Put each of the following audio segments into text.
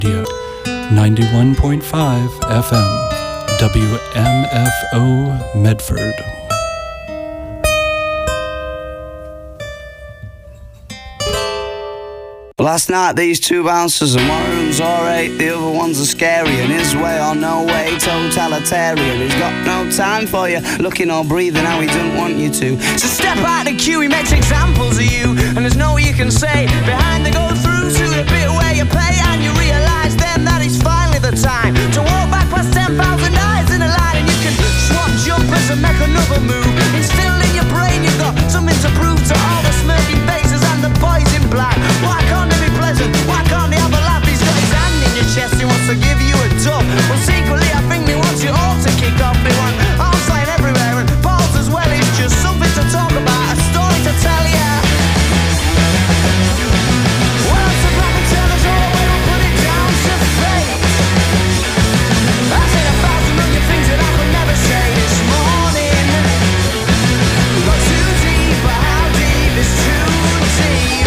91.5 FM, WMFO Medford. Last night these two bouncers, and one of them's alright, the other one's a scary, and his way or no way, totalitarian. He's got no time for you, looking or breathing how he doesn't want you to. So step out the queue, he makes examples of you, and there's no you can say. Behind the go through to the bit where you pay, and you realise then that it's finally the time to walk back past 10,000 eyes in a line, and you can swap jumpers and make another move. Instilled in your brain, you've got something to prove to all the smirking faces and the boys in black. Why can't they be pleasant? Why can't they have a laugh? He's got his hand in your chest, he wants to give you a dub. Well, secretly I think they want you all to kick off. They want arms flying everywhere and balls as well. It's just something to talk about, a story to tell ya. Well, it's a black and tell us all, we don't put it down to fate. I said 1,000 million things that I could never say this morning. Got too deep, but how deep is too deep?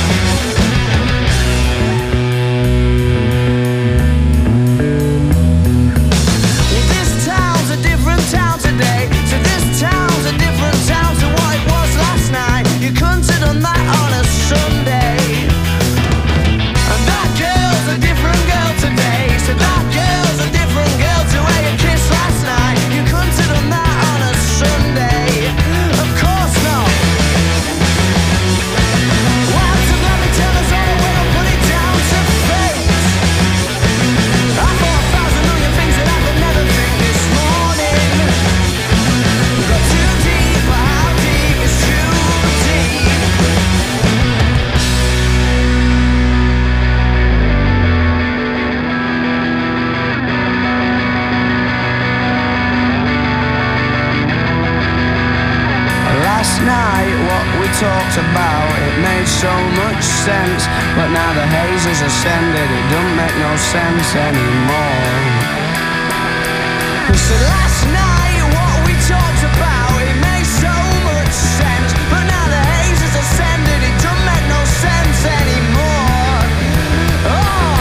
Talked about, it made so much sense, but now the haze has ascended, it don't make no sense anymore. So last night what we talked about, it made so much sense, but now the haze has ascended, it don't make no sense anymore. Oh.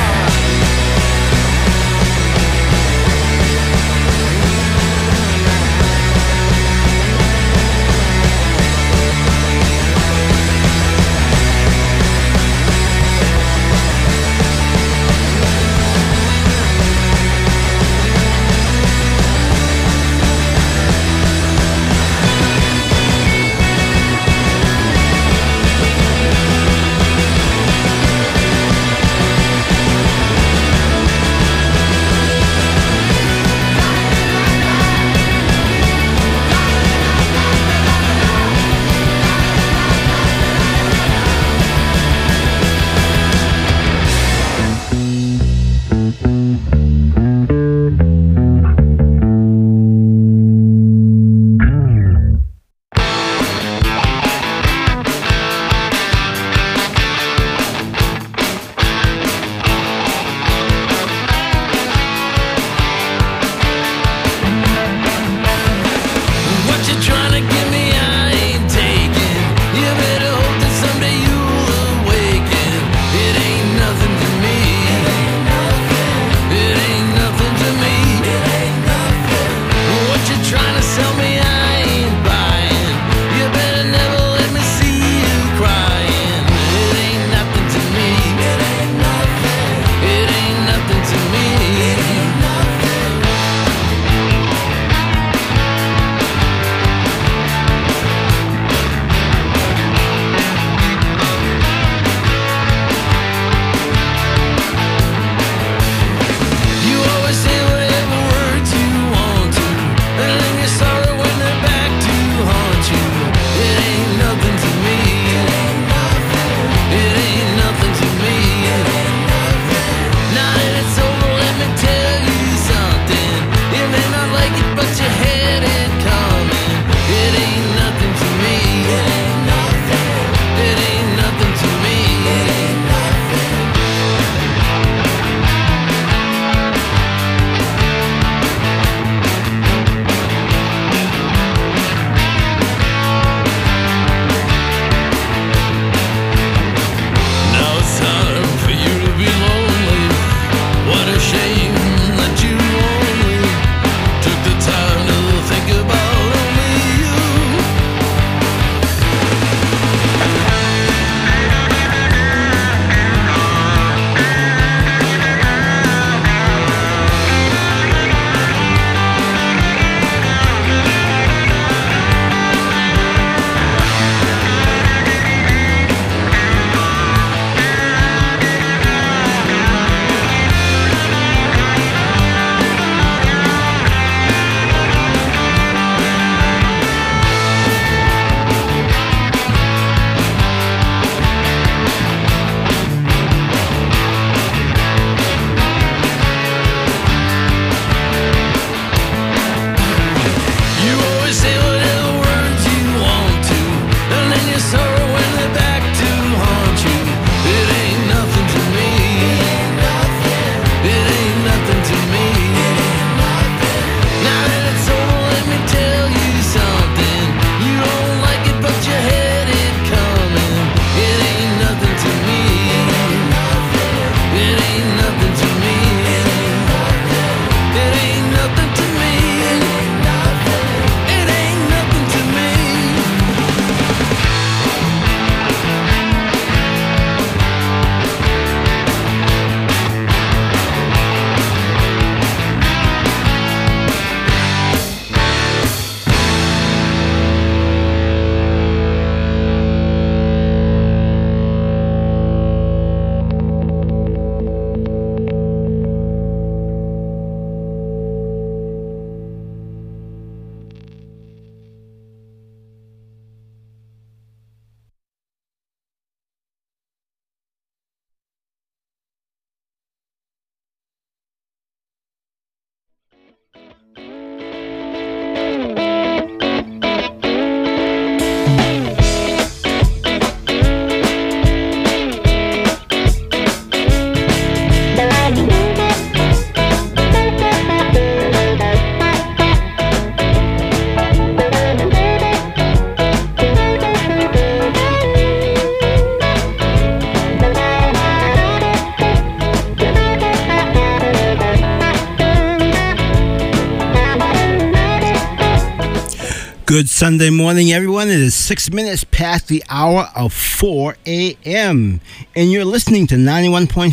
Good Sunday morning, everyone. It is 6 minutes past the hour of 4 a.m. And you're listening to 91.5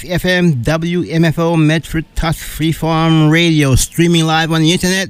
FM WMFO Medford Touch Freeform Radio, streaming live on the internet,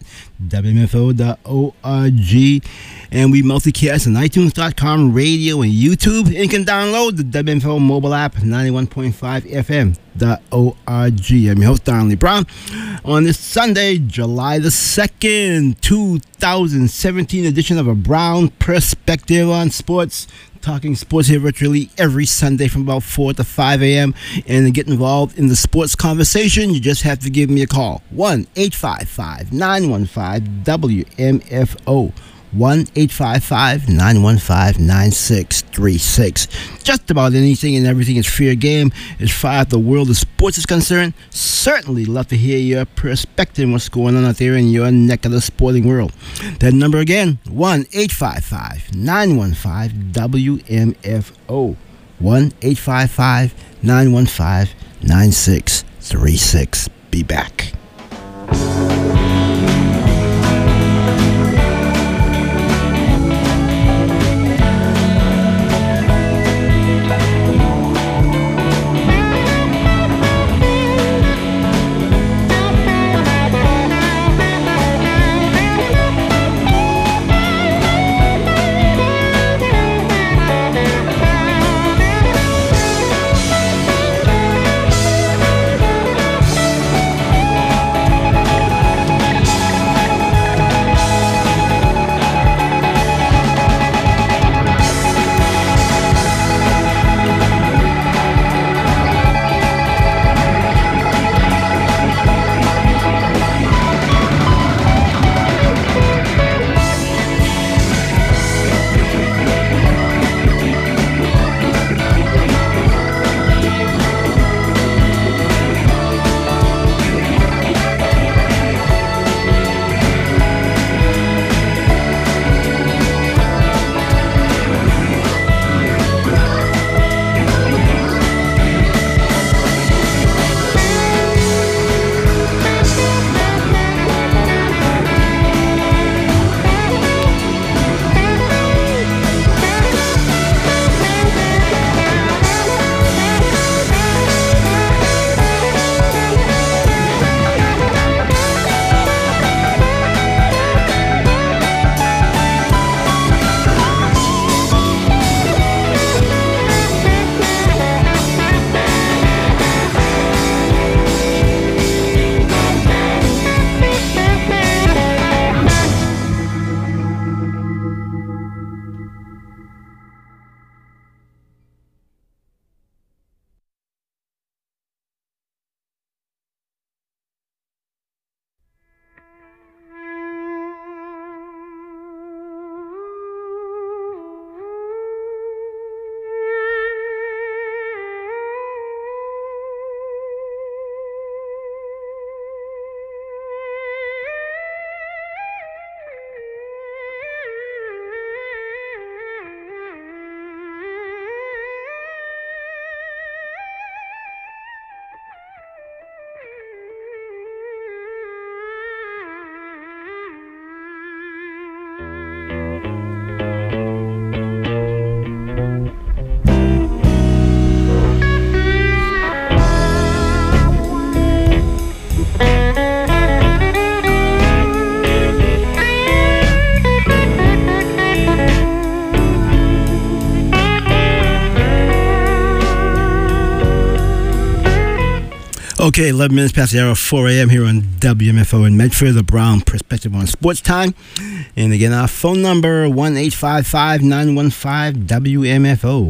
WMFO.org. And we multicast on iTunes.com, radio, and YouTube. And you can download the WMFO mobile app, 91.5 FM.org. I'm your host, Don Lee Brown. On this Sunday, July the 2nd, 2017 edition of A Brown Perspective on Sports. Talking sports here virtually every Sunday from about 4 to 5 a.m. And to get involved in the sports conversation, you just have to give me a call. 1-855-915-WMFO. 1-855-915-9636. Just about anything and everything is fair game as far as the world of sports is concerned. Certainly love to hear your perspective on what's going on out there in your neck of the sporting world. That number again, 1-855-915-WMFO. 1-855-915-9636. Be back. Okay, 11 minutes past the hour of 4 a.m. here on WMFO in Medford, the Brown Perspective on Sports Time. And again, our phone number, 1-855-915-WMFO,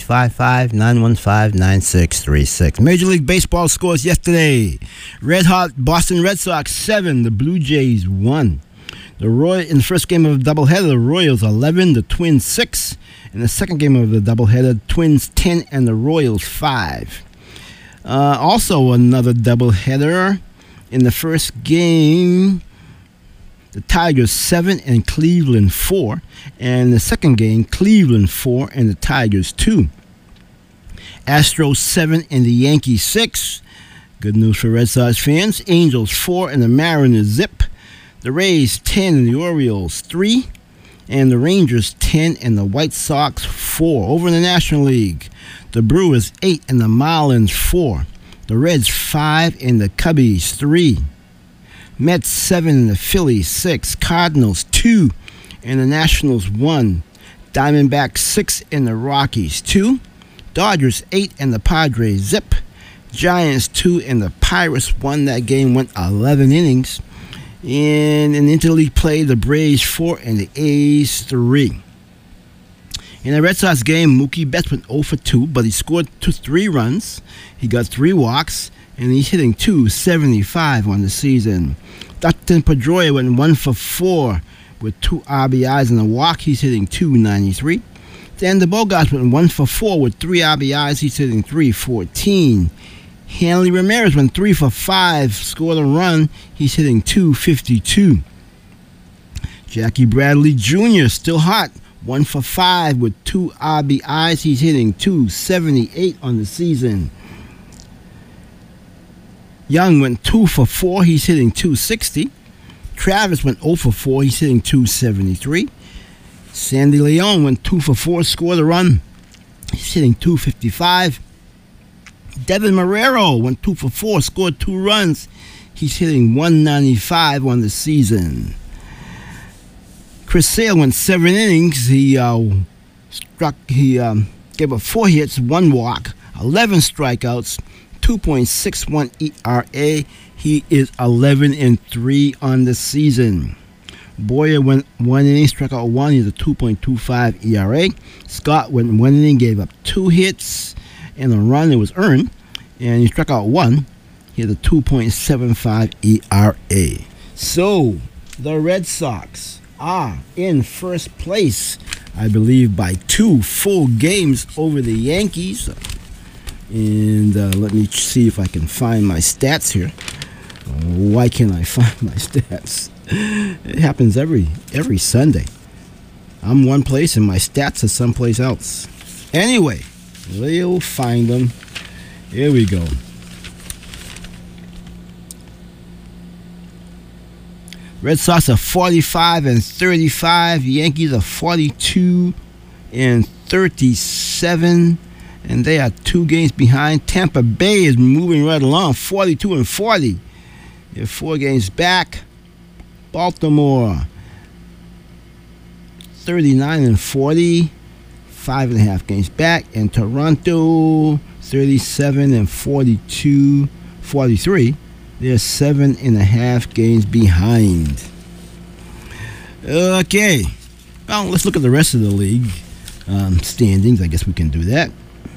1-855-915-9636. Major League Baseball scores yesterday. Red Hot Boston Red Sox 7, the Blue Jays 1. In the first game of the doubleheader, the Royals 11, the Twins 6. In the second game of the doubleheader, Twins 10 and the Royals 5. Also another doubleheader. In the first game, the Tigers 7 and Cleveland 4. And the second game, Cleveland 4 and the Tigers 2. Astros 7 and the Yankees 6. Good news for Red Sox fans. Angels 4 and the Mariners zip. The Rays 10 and the Orioles 3. And the Rangers 10 and the White Sox 4. Over in the National League, the Brewers 8 and the Marlins 4. The Reds 5 and the Cubbies 3. Mets 7 and the Phillies 6. Cardinals 2 and the Nationals 1. Diamondbacks 6 and the Rockies 2. Dodgers 8 and the Padres zip. Giants 2 and the Pirates 1. That game went 11 innings. In an interleague play, the Braves 4 and the A's 3. In the Red Sox game, Mookie Betts went 0 for 2, but he scored 3 runs. He got 3 walks, and he's hitting .275 on the season. Dustin Pedroia went 1 for 4 with 2 RBIs and a walk. He's hitting .293. Xander Bogaerts went 1 for 4 with 3 RBIs. He's hitting .314. Hanley Ramirez went 3 for 5, scored a run. He's hitting .252. Jackie Bradley Jr. still hot, 1 for 5 with 2 RBIs. He's hitting .278 on the season. Young went 2 for 4. He's hitting .260. Travis went 0 for 4. He's hitting .273. Sandy Leon went 2 for 4, scored a run. He's hitting .255. Devin Marrero went 2 for 4, scored 2 runs. He's hitting .195 on the season. Chris Sale went 7 innings. He gave up 4 hits, 1 walk, 11 strikeouts, 2.61 ERA. He is 11-3 on the season. Boyer went 1 inning, struck out 1. He's a 2.25 ERA. Scott went 1 inning, gave up 2 hits and a run. It was earned, and he struck out 1. He had a 2.75 ERA. So the Red Sox are in first place, I believe, by 2 full games over the Yankees. And let me see if I can find my stats here. Why can't I find my stats? It happens every Sunday. I'm one place and my stats are someplace else. Anyway, we'll find them. Here we go. Red Sox are 45-35. Yankees are 42-37. And they are 2 games behind. Tampa Bay is moving right along, 42-40. They're 4 games back. Baltimore, 39-40. 5.5 games back. And Toronto, 37-43. They're 7.5 games behind. Okay. Well, let's look at the rest of the league standings. I guess we can do that.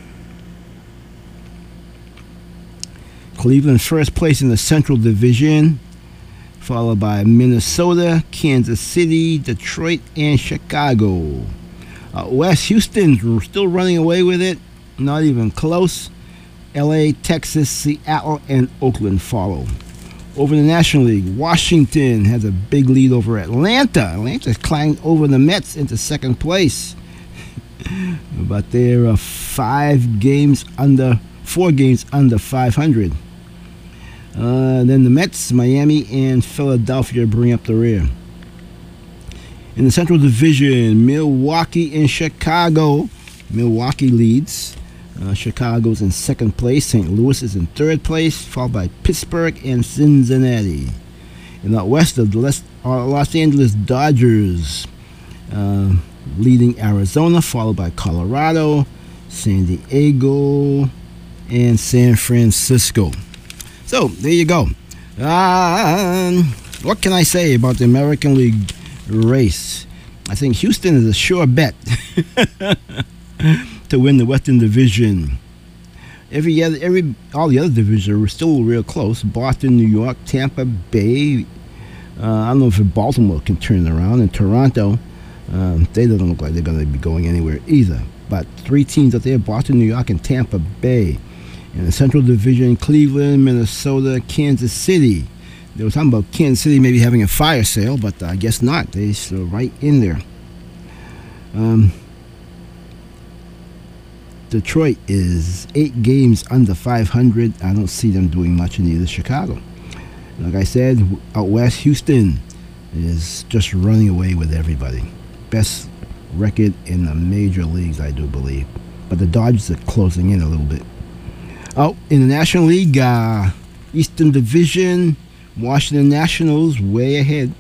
Cleveland first place in the Central Division, followed by Minnesota, Kansas City, Detroit, and Chicago. West, Houston's still running away with it. Not even close. LA, Texas, Seattle, and Oakland follow. Over the National League, Washington has a big lead over Atlanta. Atlanta's climbed over the Mets into second place. But they're 4 games under 500. Then the Mets, Miami, and Philadelphia bring up the rear. In the Central Division, Milwaukee and Chicago. Milwaukee leads. Chicago's in second place. St. Louis is in third place, followed by Pittsburgh and Cincinnati. In the West, the Los Angeles Dodgers leading Arizona, followed by Colorado, San Diego, and San Francisco. So, there you go. What can I say about the American League race? I think Houston is a sure bet to win the Western Division. All the other divisions are still real close. Boston, New York, Tampa Bay. I don't know if Baltimore can turn it around. And Toronto, they don't look like they're going to be going anywhere either. But three teams out there, Boston, New York, and Tampa Bay. In the Central Division, Cleveland, Minnesota, Kansas City. They were talking about Kansas City maybe having a fire sale, but I guess not. They're still right in there. Detroit is 8 games under 500. I don't see them doing much in either. Chicago. Like I said, out west, Houston is just running away with everybody. Best record in the major leagues, I do believe. But the Dodgers are closing in a little bit. Out in the National League, Eastern Division, Washington Nationals way ahead.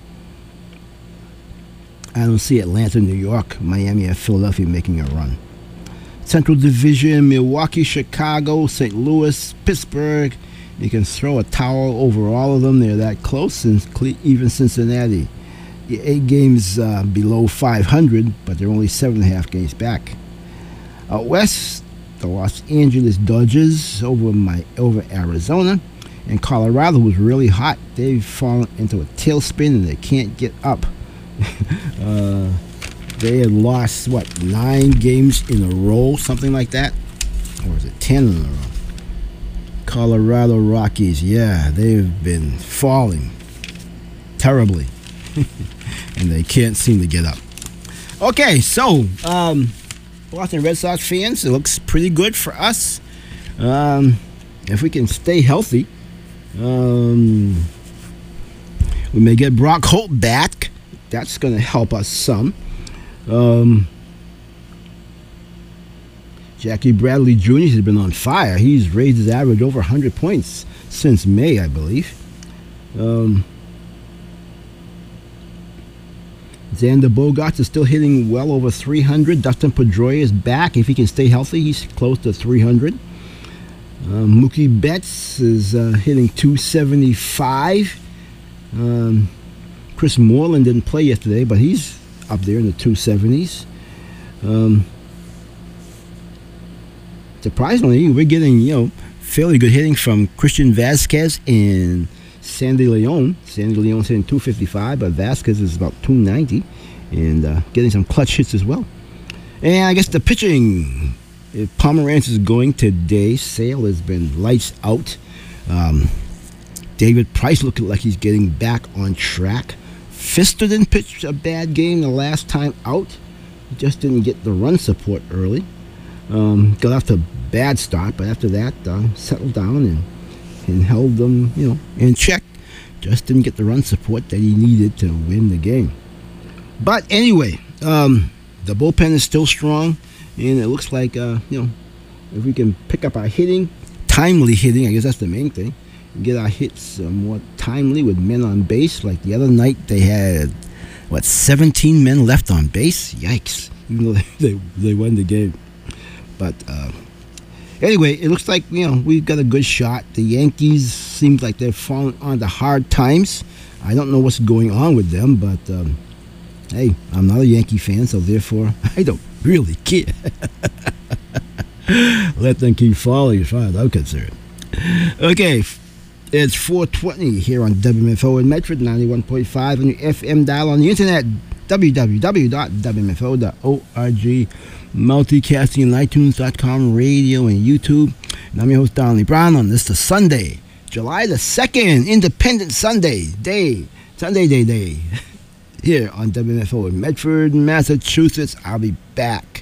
I don't see Atlanta, New York, Miami, and Philadelphia making a run. Central Division, Milwaukee, Chicago, St. Louis, Pittsburgh. You can throw a towel over all of them. They're that close, even Cincinnati. 8 games below 500, but they're only 7.5 games back. Out west, the Los Angeles Dodgers over Arizona. And Colorado was really hot. They've fallen into a tailspin and they can't get up. They had lost, 9 games in a row, something like that? Or was it 10 in a row? Colorado Rockies, yeah, they've been falling terribly. And they can't seem to get up. Okay, so, Boston Red Sox fans, it looks pretty good for us. If we can stay healthy, we may get Brock Holt back. That's going to help us some. Jackie Bradley Jr. has been on fire. He's raised his average over 100 points since May, I believe. Xander Bogaerts is still hitting well over 300. Dustin Pedroia is back. If he can stay healthy, he's close to 300. Mookie Betts is hitting 275. Chris Moreland didn't play yesterday, but he's up there in the 270s. Surprisingly, we're getting, fairly good hitting from Christian Vasquez and Sandy Leon. Sandy Leon's hitting 255, but Vasquez is about 290, and getting some clutch hits as well. And I guess the pitching, if Pomeranz is going today, Sale has been lights out. David Price looking like he's getting back on track. Fister didn't pitch a bad game the last time out. He just didn't get the run support early. Got off to a bad start, but after that, settled down and held them, in check. Just didn't get the run support that he needed to win the game. But anyway, the bullpen is still strong, and it looks like, if we can pick up our hitting, timely hitting, I guess that's the main thing, get our hits more timely with men on base. Like the other night, they had, 17 men left on base? Yikes, even though they won the game. But anyway, it looks like, we've got a good shot. The Yankees seems like they're falling on the hard times. I don't know what's going on with them, but hey, I'm not a Yankee fan, so therefore I don't really care. Let them keep falling as far as I'm concerned. Okay, it's 4:20 here on WMFO in Medford, 91.5 on your FM dial, on the internet, www.wmfo.org. Multicasting on iTunes.com, radio, and YouTube. And I'm your host, Donnie Brown, on this Sunday, July the 2nd, Independent Sunday Day, here on WMFO in Medford, Massachusetts. I'll be back.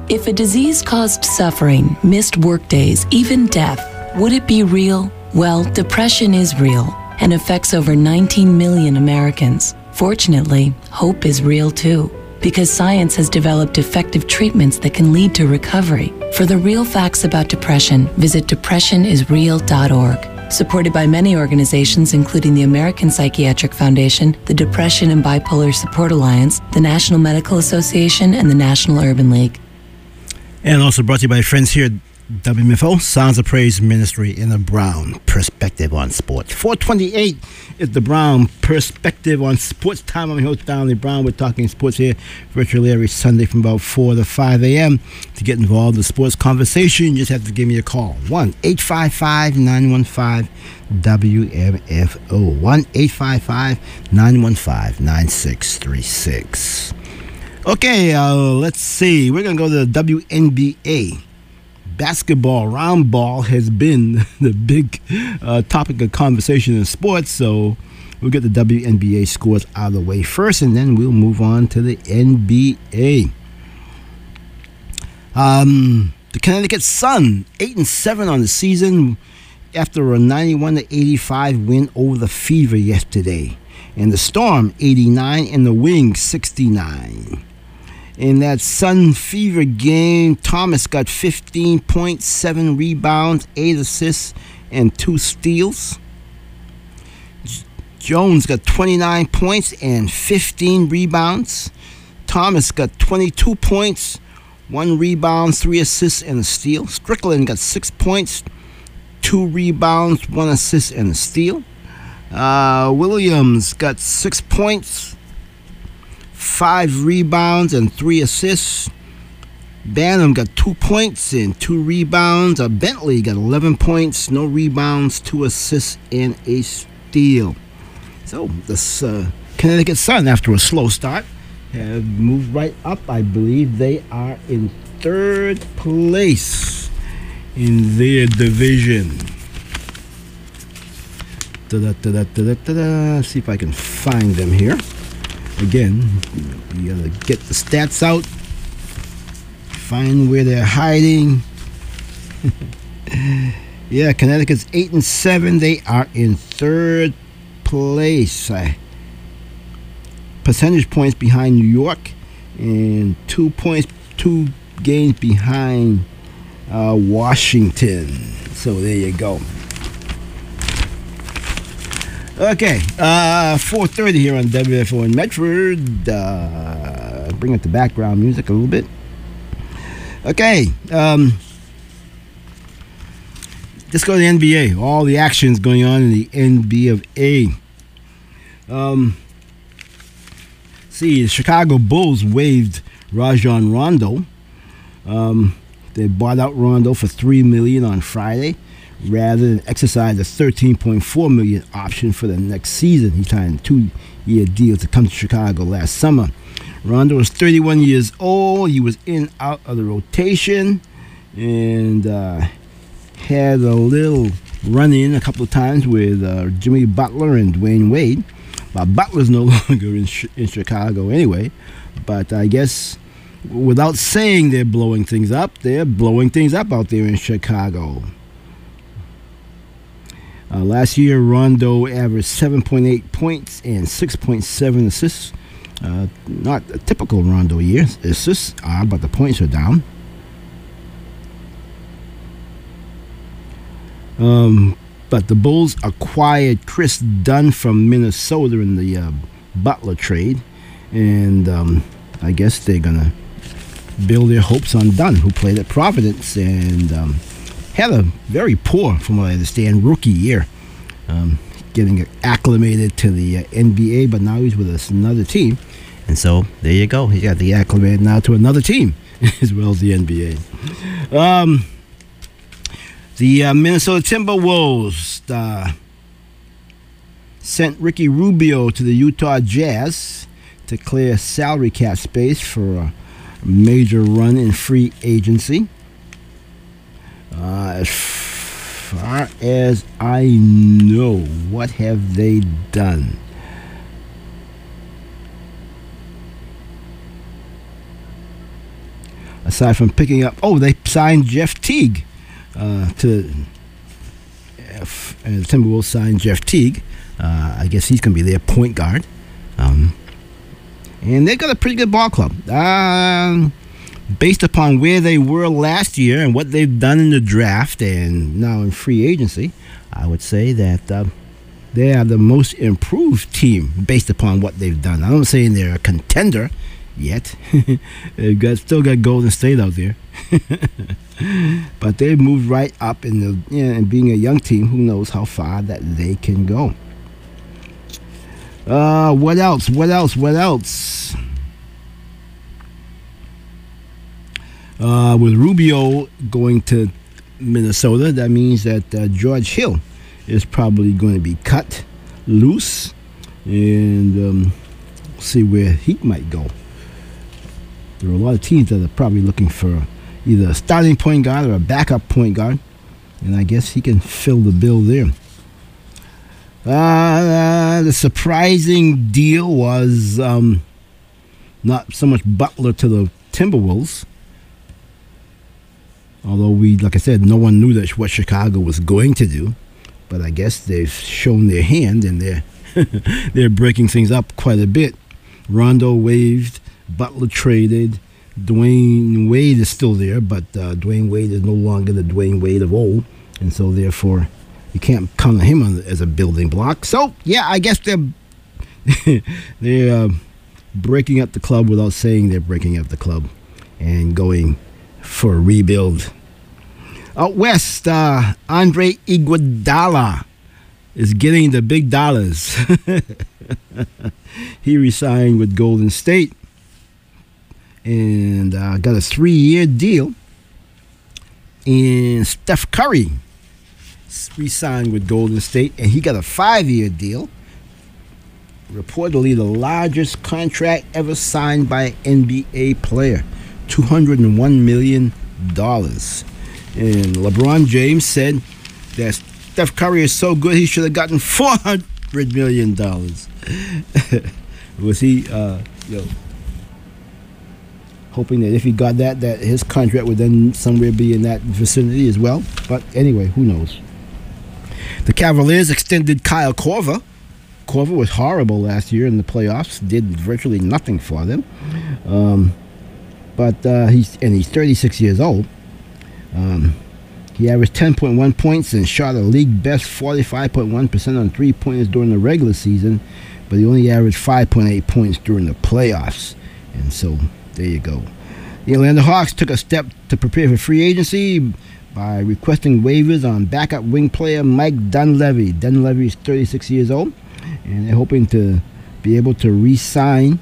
If a disease caused suffering, missed workdays, even death, would it be real? Well, depression is real and affects over 19 million Americans. Fortunately, hope is real too, because science has developed effective treatments that can lead to recovery. For the real facts about depression, visit depressionisreal.org. Supported by many organizations, including the American Psychiatric Foundation, the Depression and Bipolar Support Alliance, the National Medical Association, and the National Urban League. And also brought to you by friends here at WMFO, Sounds of Praise Ministry in the Brown Perspective on Sports. 428 is the Brown Perspective on Sports time. I'm your host, Donnie Brown. We're talking sports here virtually every Sunday from about 4 to 5 a.m. To get involved in the sports conversation, you just have to give me a call. 1-855-915-WMFO. 1-855-915-9636. Okay, let's see. We're going to go to the WNBA. Basketball, round ball has been the big topic of conversation in sports, so we'll get the WNBA scores out of the way first, and then we'll move on to the NBA. The Connecticut Sun, 8-7 on the season after a 91-85 win over the Fever yesterday. And the Storm, 89, and the Wings, 69. In that Sun Fever game, Thomas got 15 points, 7 rebounds, 8 assists, and 2 steals. Jones got 29 points and 15 rebounds. Thomas got 22 points, 1 rebound, 3 assists, and a steal. Strickland got 6 points, 2 rebounds, 1 assist, and a steal. Williams got 6 points, 5 rebounds and 3 assists. Banham got 2 points and 2 rebounds. Bentley got 11 points, no rebounds, 2 assists, and a steal. So this Connecticut Sun, after a slow start, have moved right up. I believe they are in 3rd place in their division. See if I can find them here. Again, you gotta get the stats out, find where they're hiding. Yeah, Connecticut's 8-7. They are in 3rd place. Percentage points behind New York, and 2 games behind Washington. So there you go. Okay, 4:30 here on WFO in Medford. Bring up the background music a little bit. Okay, let's go to the NBA. All the actions going on in the NBA. See, the Chicago Bulls waived Rajon Rondo. They bought out Rondo for $3 million on Friday, rather than exercise a $13.4 million option for the next season. He signed a 2-year deal to come to Chicago last summer. Rondo was 31 years old. He was in out of the rotation and had a little run-in a couple of times with Jimmy Butler and Dwayne Wade. Butler's no longer in Chicago anyway, but I guess without saying they're blowing things up out there in Chicago. Last year, Rondo averaged 7.8 points and 6.7 assists. Not a typical Rondo year. Assists are, but the points are down. But the Bulls acquired Chris Dunn from Minnesota in the Butler trade. And I guess they're going to build their hopes on Dunn, who played at Providence and had a very poor, from what I understand, rookie year. Getting acclimated to the NBA, but now he's with another team. And so there you go. He got the acclimated now to another team as well as the NBA. The Minnesota Timberwolves sent Ricky Rubio to the Utah Jazz to clear salary cap space for a major run in free agency. As far as I know, what have they done? aside from picking up, they signed Jeff Teague the Timberwolves signed Jeff Teague. I guess he's going to be their point guard. And they've got a pretty good ball club. Based upon where they were last year and what they've done in the draft and now in free agency, I would say that they are the most improved team based upon what they've done. I'm not saying they're a contender yet. They've still got Golden State out there. But they've moved right up in and being a young team, who knows how far that they can go. What else? With Rubio going to Minnesota, that means that George Hill is probably going to be cut loose, and see where he might go. There are a lot of teams that are probably looking for either a starting point guard or a backup point guard, and I guess he can fill the bill there. The surprising deal was not so much Butler to the Timberwolves, although like I said, no one knew what Chicago was going to do, but I guess they've shown their hand and they're breaking things up quite a bit. Rondo waived, Butler traded, Dwayne Wade is still there, but Dwayne Wade is no longer the Dwayne Wade of old, and so therefore you can't count on him as a building block. So yeah, I guess they're breaking up the club without saying they're breaking up the club and going for a rebuild. Out west, Andre Iguodala is getting the big dollars. He re-signed with Golden State and got a 3-year deal. And Steph Curry re-signed with Golden State, and he got a 5-year deal. Reportedly the largest contract ever signed by an NBA player, $201 million. And LeBron James said that Steph Curry is so good he should have gotten $400 million. Was he, hoping that if he got that his contract would then somewhere be in that vicinity as well? But anyway, who knows? The Cavaliers extended Kyle Korver. Korver was horrible last year in the playoffs, did virtually nothing for them. But he's 36 years old. He averaged 10.1 points and shot a league best 45.1% on three-pointers during the regular season, but he only averaged 5.8 points during the playoffs. And so there you go. The Atlanta Hawks took a step to prepare for free agency by requesting waivers on backup wing player Mike Dunleavy. Dunleavy is 36 years old, and they're hoping to be able to re-sign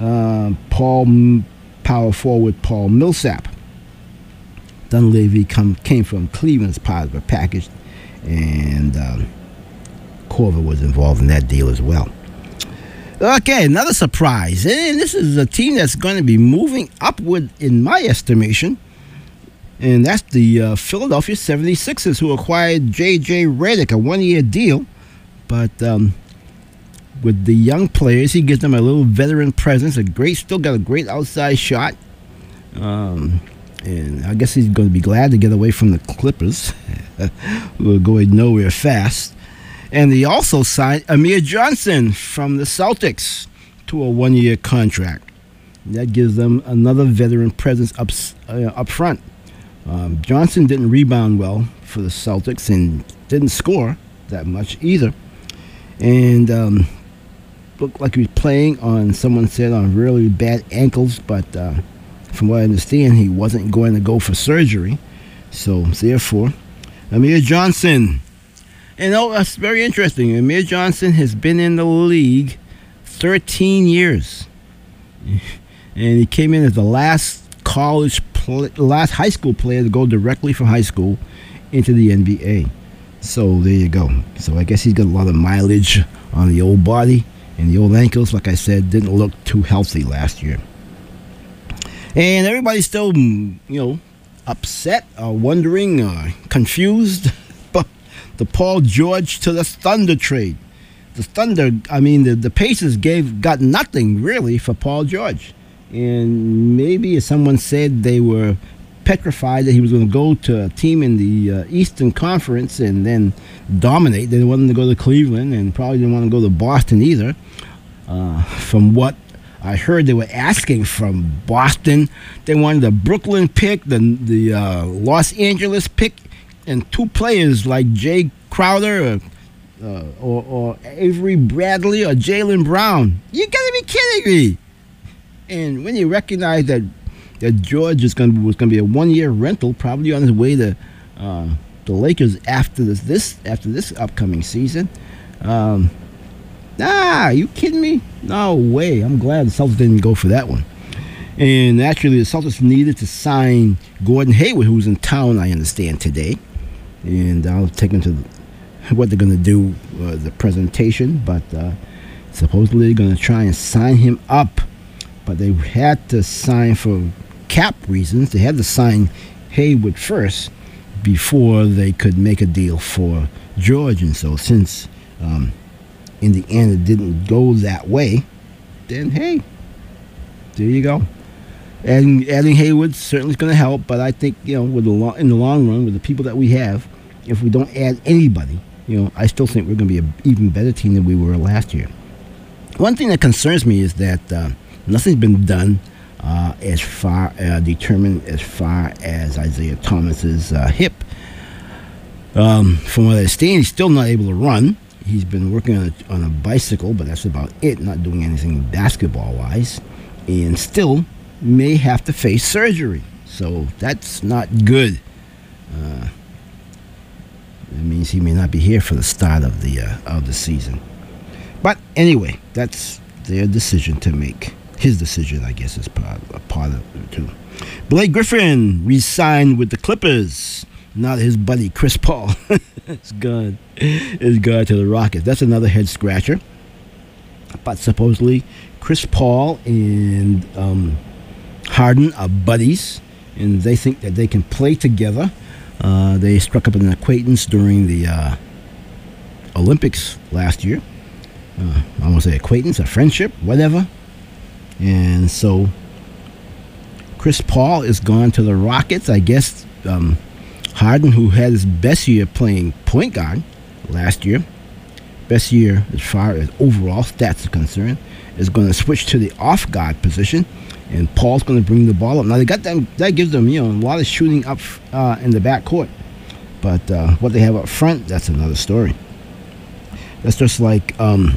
power forward Paul Millsap. Dunleavy came from Cleveland's part of a package, and Korver was involved in that deal as well. Okay, another surprise, and this is a team that's going to be moving upward in my estimation, and that's the Philadelphia 76ers, who acquired J.J. Redick, a 1-year deal, but with the young players, he gives them a little veteran presence, still got a great outside shot. And I guess he's going to be glad to get away from the Clippers, who are going nowhere fast. And they also signed Amir Johnson from the Celtics to a 1-year contract. That gives them another veteran presence up front. Johnson didn't rebound well for the Celtics and didn't score that much either. And looked like he was playing on, someone said, on really bad ankles, but from what I understand, he wasn't going to go for surgery. So, therefore, Amir Johnson. And that's very interesting. Amir Johnson has been in the league 13 years. And he came in as the last high school player to go directly from high school into the NBA. So, there you go. So, I guess he's got a lot of mileage on the old body. And the old ankles, like I said, didn't look too healthy last year. And everybody's still, upset or wondering or confused about the Paul George to the Thunder trade. The Thunder, the Pacers got nothing really for Paul George. and maybe, as someone said, they were petrified that he was going to go to a team in the Eastern Conference and then dominate. They wanted to go to Cleveland and probably didn't want to go to Boston either. From what I heard, they were asking from Boston. They wanted the Brooklyn pick, the Los Angeles pick, and two players like Jay Crowder or Avery Bradley or Jaylen Brown. You gotta be kidding me! And when you recognize that George was going to be a 1-year rental, probably on his way to the Lakers after this upcoming season. You kidding me? No way. I'm glad the Celtics didn't go for that one. And actually, the Celtics needed to sign Gordon Hayward, who's in town, I understand, today. And I'll take him to what they're going to do, the presentation. But supposedly they're going to try and sign him up. But they had to sign for cap reasons. They had to sign Hayward first before they could make a deal for George. And so since in the end it didn't go that way, then hey, there you go. And adding Hayward certainly is going to help, but I think, with in the long run, with the people that we have, if we don't add anybody, I still think we're going to be an even better team than we were last year. One thing that concerns me is that nothing's been done determined as far as Isaiah Thomas's hip. From what I understand, he's still not able to run. He's been working on a bicycle, but that's about it, not doing anything basketball-wise, and still may have to face surgery. So that's not good. It means he may not be here for the start of the season. But anyway, that's their decision to make. His decision, I guess, is part of it too. Blake Griffin re-signed with the Clippers. Not his buddy Chris Paul. It's gone to the Rockets. That's another head scratcher. But supposedly, Chris Paul and Harden are buddies, and they think that they can play together. They struck up an acquaintance during the Olympics last year. I won't say acquaintance, a friendship, whatever. And so Chris Paul is gone to the Rockets. I guess Harden, who had his best year playing point guard last year, best year as far as overall stats are concerned, is going to switch to the off guard position, and Paul's going to bring the ball up. Now they got them, that gives them a lot of shooting up in the backcourt, but what they have up front, that's another story. That's just like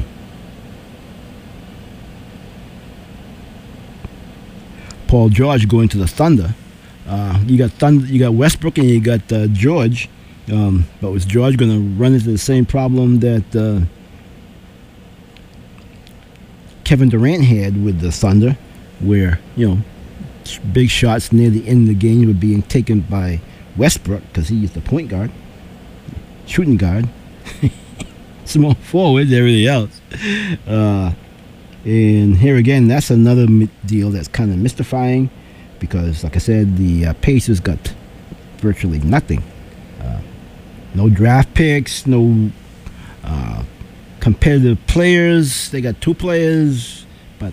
Paul George going to the Thunder. You got Westbrook, and you got George. But was George going to run into the same problem that Kevin Durant had with the Thunder, where big shots near the end of the game were being taken by Westbrook because he is the point guard, shooting guard, small forward, everything else. And here again, that's another deal that's kind of mystifying because, like I said, the Pacers got virtually nothing. No draft picks, no competitive players. They got 2 players, but,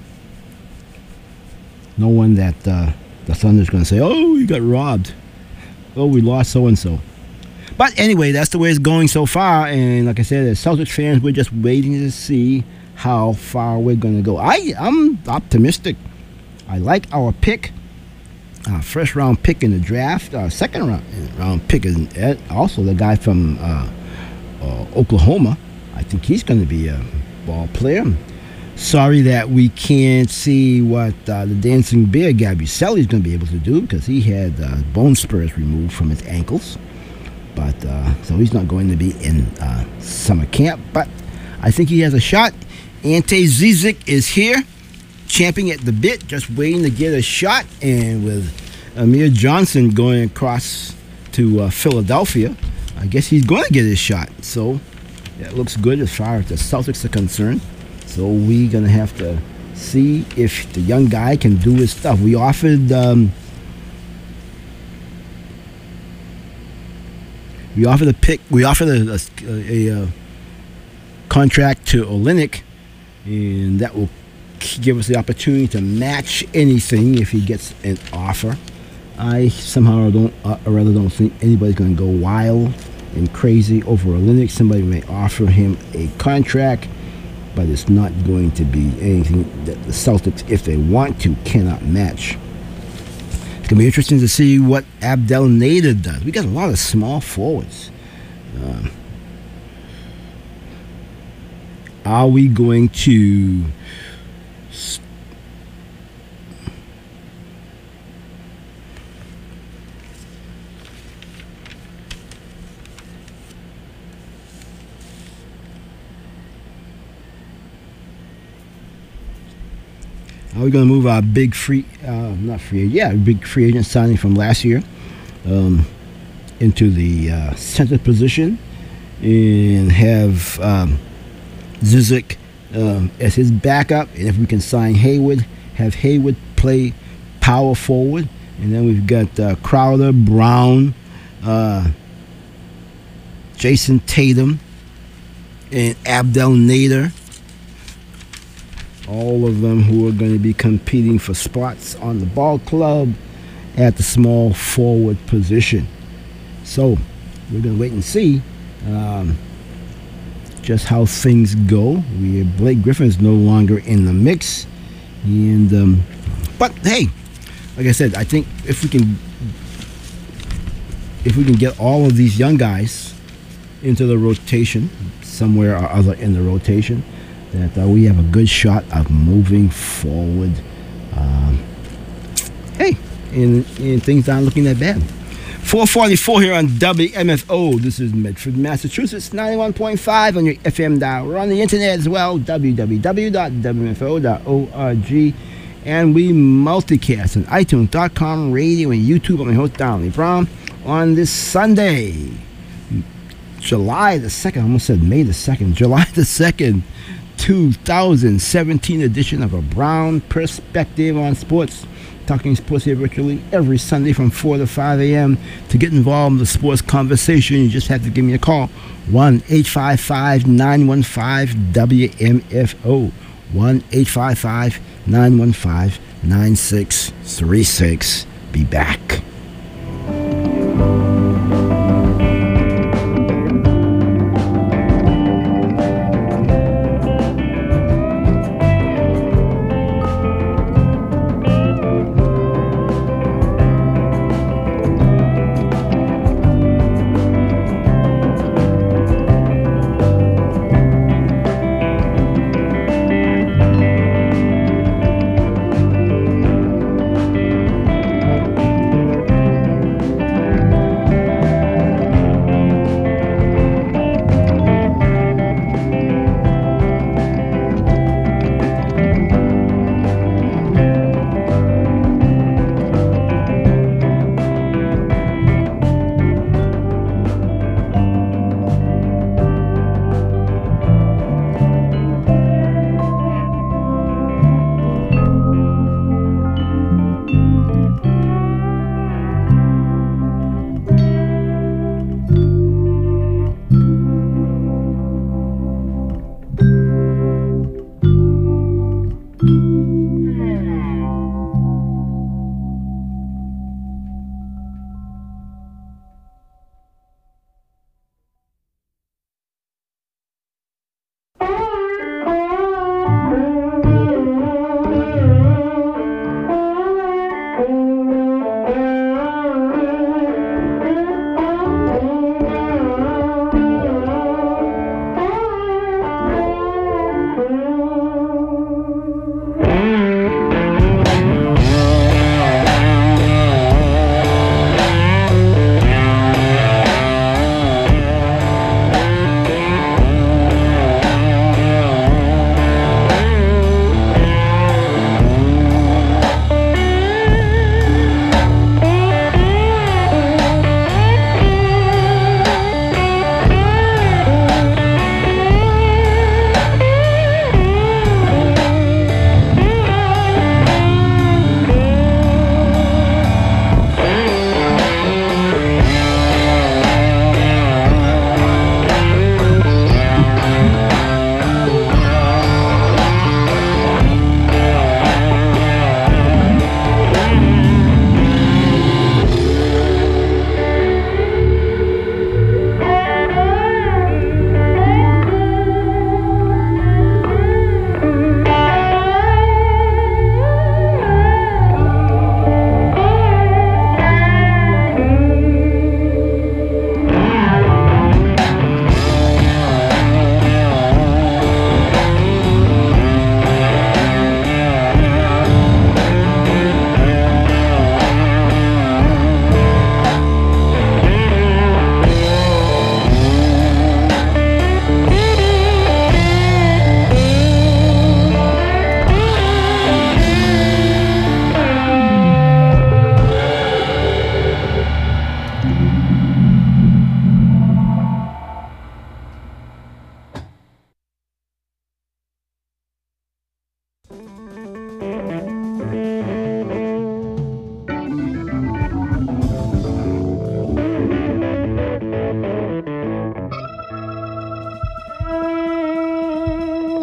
no one that the Thunder's going to say, oh, we got robbed. Oh, we lost so-and-so. But anyway, that's the way it's going so far. And like I said, as Celtics fans, we're just waiting to see how far we're going to go. I'm optimistic. I like our pick. First round pick in the draft. Second round pick is also the guy from Oklahoma. I think he's going to be a ball player. Sorry that we can't see what the Dancing Bear Gabuselli is going to be able to do because he had bone spurs removed from his ankles. But so he's not going to be in summer camp. But I think he has a shot. Ante Zizic is here, champing at the bit, just waiting to get a shot. And with Amir Johnson going across to Philadelphia, I guess he's going to get his shot. So that looks good as far as the Celtics are concerned. So we're going to have to see if the young guy can do his stuff. We offered a contract to Olynyk, and that will give us the opportunity to match anything if he gets an offer. I somehow don't think anybody's going to go wild and crazy over Olynyk. Somebody may offer him a contract, but it's not going to be anything that the Celtics, if they want to, cannot match. It's going to be interesting to see what Abdel Nader does. We got a lot of small forwards. Are we going to we're going to move our big big free agent signing from last year into the center position and have Zizic as his backup, and if we can sign Hayward, have Hayward play power forward, and then we've got Crowder, Brown, Jason Tatum, and Abdel Nader. All of them who are going to be competing for spots on the ball club at the small forward position. So we're going to wait and see just how things go. Blake Griffin is no longer in the mix, and but hey, like I said, I think if we can get all of these young guys into the rotation somewhere or other in the rotation, that we have a good shot of moving forward. And things aren't looking that bad. 444 here on WMFO. This is Medford, Massachusetts, 91.5 on your FM dial. We're on the internet as well, www.wmfo.org. And we multicast on iTunes.com, radio, and YouTube. I'm your host, Donald Brown, on this Sunday, July the 2nd. I almost said May the 2nd. July the 2nd. 2017 edition of A Brown Perspective on Sports. Talking sports here virtually every Sunday from 4 to 5 a.m. To get involved in the sports conversation, you just have to give me a call. 1-855-915-WMFO. 1-855-915-9636. Be back.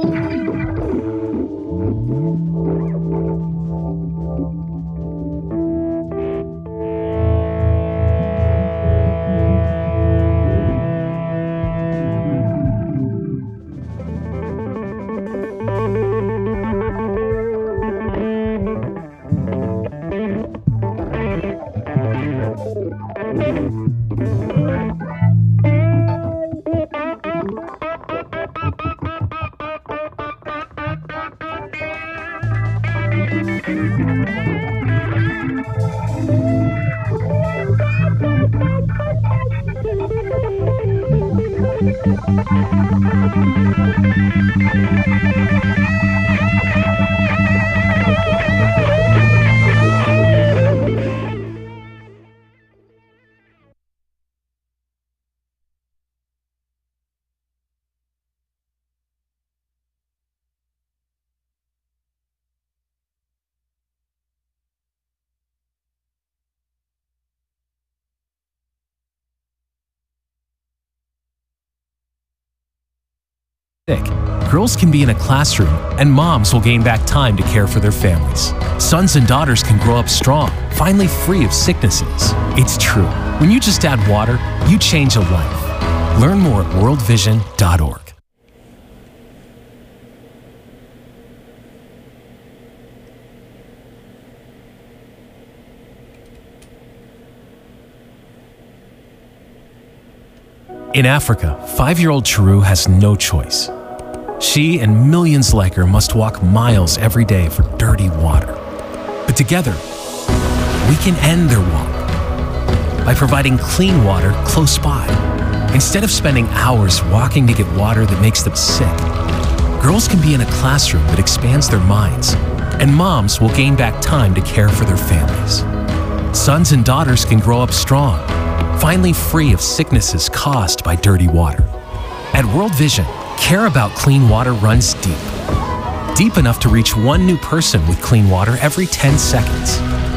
Sick. Girls can be in a classroom, and moms will gain back time to care for their families. Sons and daughters can grow up strong, finally free of sicknesses. It's true. When you just add water, you change a life. Learn more at worldvision.org. In Africa, 5-year-old Chiru has no choice. She and millions like her must walk miles every day for dirty water. But together, we can end their walk by providing clean water close by. Instead of spending hours walking to get water that makes them sick, girls can be in a classroom that expands their minds, and moms will gain back time to care for their families. Sons and daughters can grow up strong, finally free of sicknesses caused by dirty water. At World Vision, care about clean water runs deep. Deep enough to reach one new person with clean water every 10 seconds.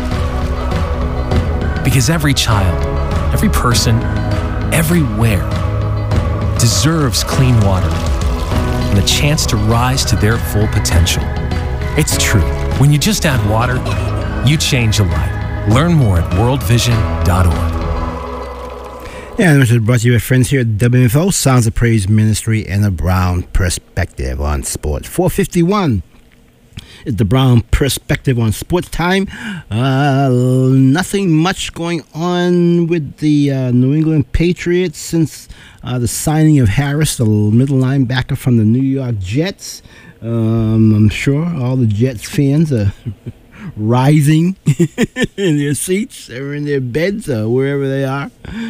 Because every child, every person, everywhere deserves clean water and the chance to rise to their full potential. It's true. When you just add water, you change a life. Learn more at worldvision.org. And this is brought to you by friends here at WFO, Sounds of Praise Ministry, and a Brown Perspective on Sports. 4:51 is the Brown Perspective on Sports time. Nothing much going on with the New England Patriots since the signing of Harris, the middle linebacker from the New York Jets. I'm sure all the Jets fans are rising in their seats or in their beds or wherever they are.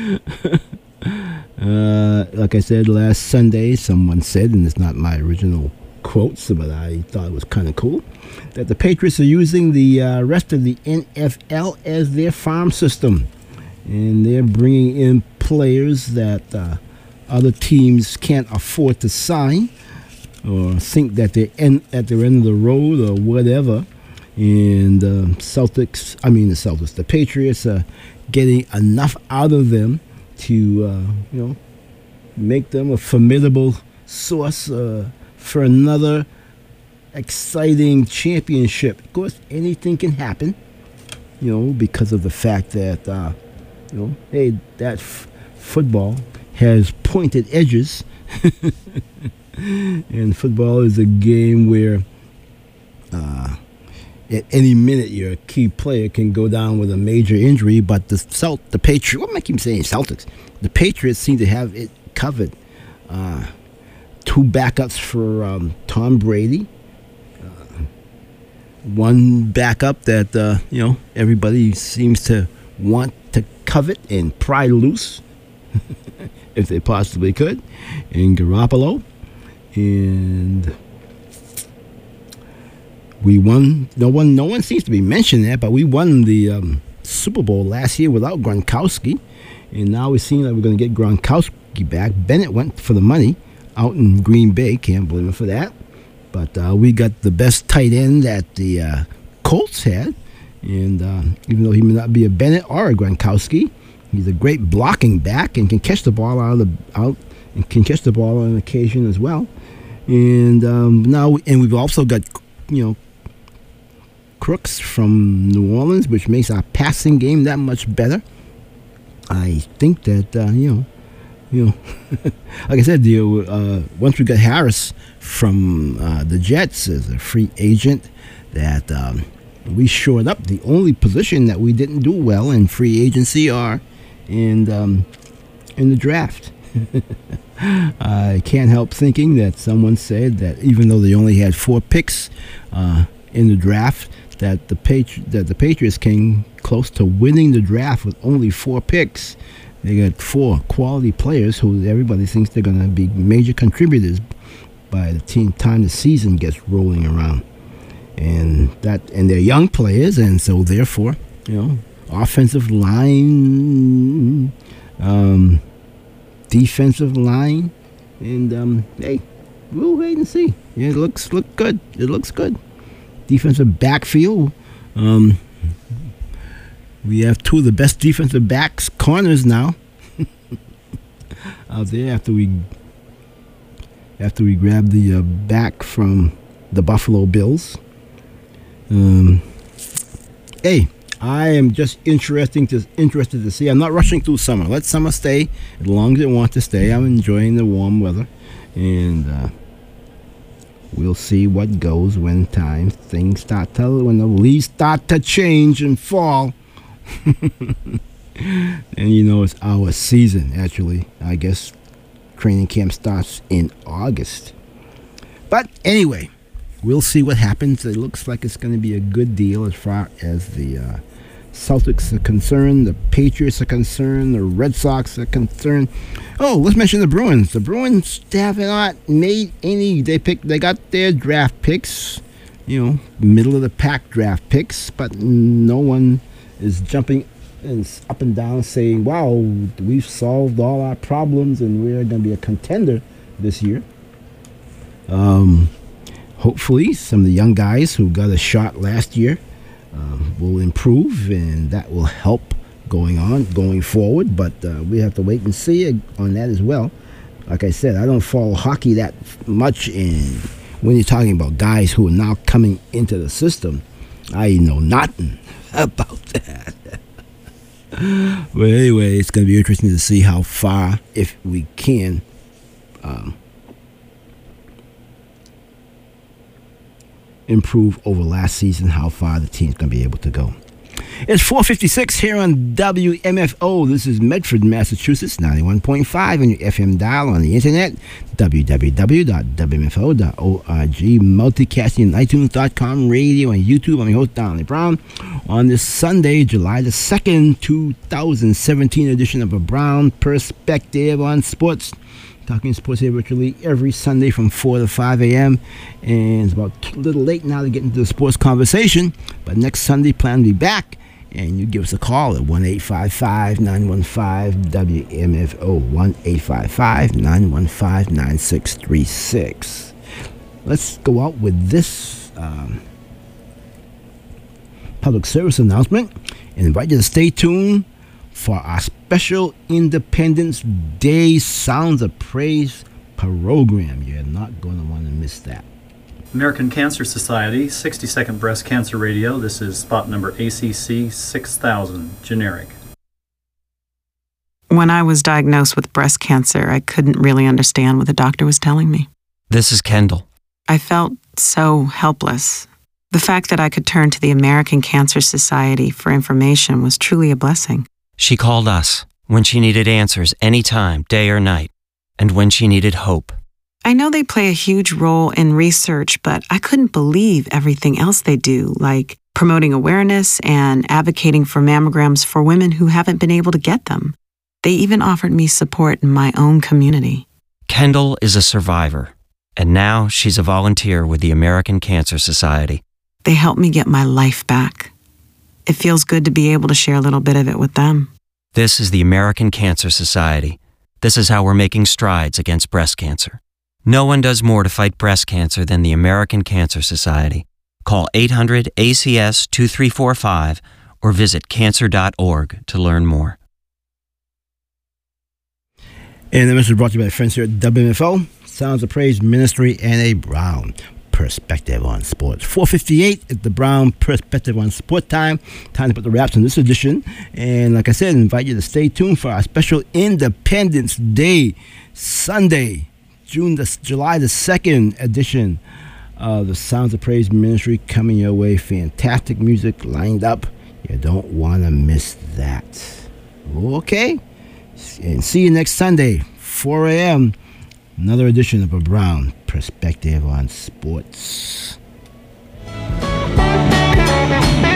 Like I said last Sunday, someone said, and it's not my original quotes, but I thought it was kind of cool, that the Patriots are using the rest of the NFL as their farm system. And they're bringing in players that other teams can't afford to sign or think that they're at their end of the road or whatever. And the Patriots are getting enough out of them to, make them a formidable source for another exciting championship. Of course, anything can happen, because of the fact that, that football has pointed edges. And football is a game where at any minute your key player can go down with a major injury, but the Patriots, what am I keep saying Celtics? The Patriots seem to have it covered. 2 backups for Tom Brady. One backup that, everybody seems to want to covet and pry loose, if they possibly could, in Garoppolo. And we won. No one seems to be mentioning that, but we won the Super Bowl last year without Gronkowski, and now it seems like we're going to get Gronkowski back. Bennett went for the money out in Green Bay. Can't blame him for that. But we got the best tight end that the Colts had, and even though he may not be a Bennett or a Gronkowski, he's a great blocking back and can catch the ball and can catch the ball on occasion as well. And we've also got, Crooks from New Orleans, which makes our passing game that much better. I think that, like I said, once we got Harris from the Jets as a free agent, that we shored up the only position that we didn't do well in free agency or in the draft. I can't help thinking that someone said that even though they only had 4 picks in the draft, that the Patriots came close to winning the draft with only 4 picks. They got 4 quality players who everybody thinks they're going to be major contributors by the time the season gets rolling around. And they're young players, and so therefore, offensive line, defensive line, and hey, we'll wait and see. Yeah, it looks good. It looks good. Defensive backfield. We have 2 of the best defensive backs, corners now out there after we grab the back from the Buffalo Bills. Hey, I am just interested to see. I'm not rushing through summer. Let summer stay as long as it wants to stay. I'm enjoying the warm weather, and we'll see what goes when when the leaves start to change and fall. And it's our season, actually. I guess training camp starts in August. But anyway, we'll see what happens. It looks like it's going to be a good deal as far as the Celtics are concerned, the Patriots are concerned, the Red Sox are concerned. Oh, let's mention the Bruins. The Bruins have not made any. They got their draft picks, middle of the pack draft picks, but no one is jumping up and down saying, wow, we've solved all our problems and we're going to be a contender this year. Hopefully some of the young guys who got a shot last year will improve, and that will help going forward, but we have to wait and see on that as well. Like I said, I don't follow hockey that much, and when you're talking about guys who are now coming into the system, I know nothing about that. But anyway, it's going to be interesting to see how far, if we can, improve over last season, how far the team's going to be able to go. It's 4:56 here on WMFO. This is Medford, Massachusetts, 91.5 on your FM dial, on the internet, www.wmfo.org, multicasting on iTunes.com, radio, and YouTube. I'm your host, Donnie Brown. On this Sunday, July the 2nd, 2017 edition of A Brown Perspective on Sports. Talking sports here virtually every Sunday from 4 to 5 a.m. And it's about a little late now to get into the sports conversation. But next Sunday, plan to be back. And you give us a call at 1-855-915-WMFO, 1-855-915-9636. Let's go out with this public service announcement and invite you to stay tuned for our special Independence Day Sounds of Praise program. You're not going to want to miss that. American Cancer Society, 60-second breast cancer radio. This is spot number ACC 6000, generic. When I was diagnosed with breast cancer, I couldn't really understand what the doctor was telling me. This is Kendall. I felt so helpless. The fact that I could turn to the American Cancer Society for information was truly a blessing. She called us when she needed answers anytime, day or night, and when she needed hope. I know they play a huge role in research, but I couldn't believe everything else they do, like promoting awareness and advocating for mammograms for women who haven't been able to get them. They even offered me support in my own community. Kendall is a survivor, and now she's a volunteer with the American Cancer Society. They helped me get my life back. It feels good to be able to share a little bit of it with them. This is the American Cancer Society. This is how we're making strides against breast cancer. No one does more to fight breast cancer than the American Cancer Society. Call 800-ACS-2345 or visit cancer.org to learn more. And the message brought to you by friends here at WMFO. Sounds of Praise Ministry, and a Brown Perspective on Sports. 4:58 at the Brown Perspective on Sport time. Time to put the wraps on this edition. And like I said, invite you to stay tuned for our special Independence Day Sunday, July the 2nd edition of the Sounds of Praise Ministry coming your way. Fantastic music lined up. You don't want to miss that. Okay? And see you next Sunday, 4 a.m., another edition of A Brown Perspective on Sports.